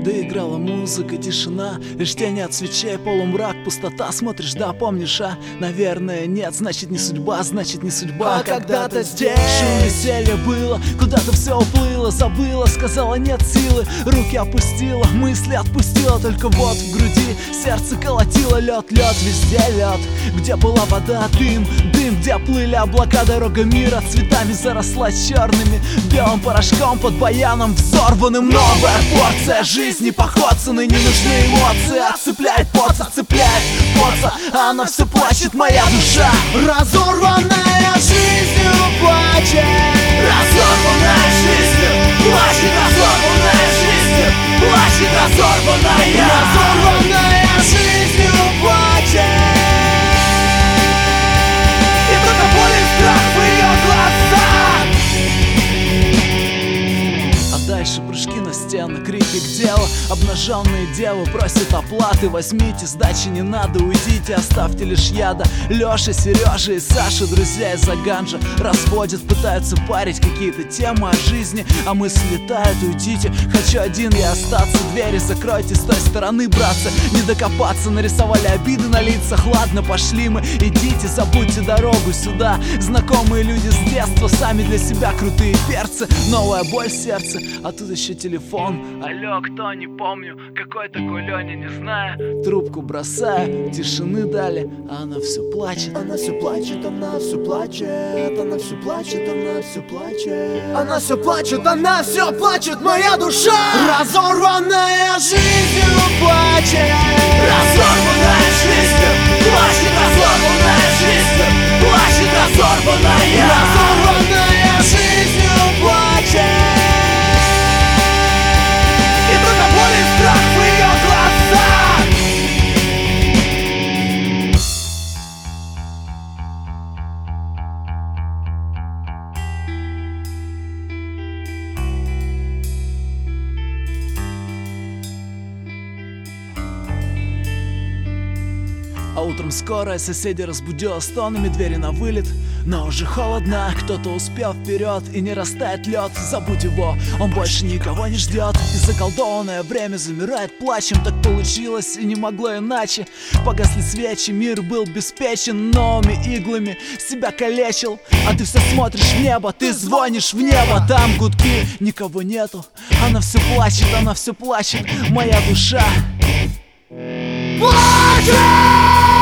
Доиграла музыка, тишина, лишь тени от свечей, полумрак, пустота. Смотришь, да, помнишь, а? Наверное, нет, значит не судьба, значит не судьба. А когда-то здесь шум веселья было, куда-то все уплыло, забыла, сказала нет силы, руки опустила, мысли отпустила. Только вот в груди сердце колотило, лед, лед, везде лед. Где была вода, дым, дым, где плыли облака, дорога мира цветами заросла черными, белым порошком под баяном взорванным. Новая порция жизни, поход цены, не нужны эмоции. Отцепляет поца, цепляет поца, а она все плачет, моя душа. разорванная жизнью плачет. Разорванная жизнью плачет, разорванная жизнью плачет, разорванная. Разорванная жизнью плачет. И только боль и страх в ее глазах. А дальше прыжки на стены, крики к делу. Обнаженные девы просят оплаты. Возьмите, сдачи не надо, уйдите, оставьте лишь яда. Леша, Сережа и Саша, друзья из-за ганжа, разводят, пытаются парить какие-то темы о жизни. А мысли летают, уйдите, хочу один я остаться. Двери закройте с той стороны, братцы, не докопаться. Нарисовали обиды на лицах, ладно, пошли мы. Идите, забудьте дорогу сюда. Знакомые люди с детства, сами для себя крутые перцы. Новая боль в сердце, а тут еще телефон. Алло, кто, не помню, какой такой Леня, не знаю. Трубку бросаю, тишины дали, а она все плачет. Она все плачет, она все плачет. Она все плачет, она все плачет. Она все плачет, она все плачет, моя душа. Разорванная жизнью плачет. Разорванная жизнью плачет, разорванная жизнью плачет, разорванная. Разорванная жизнью плачет. И только боль и страх в ее глазах. А утром скорая соседи разбудила стонами, двери на вылет, но уже холодно. Кто-то успел вперед, и не растает лед. Забудь его, он больше никого не ждет. И заколдованное время замирает плачем. Так получилось и не могло иначе. Погасли свечи, мир был беспечен. Новыми иглами себя калечил. А ты все смотришь в небо, ты звонишь в небо. Там гудки, никого нету. Она все плачет, моя душа Плачет!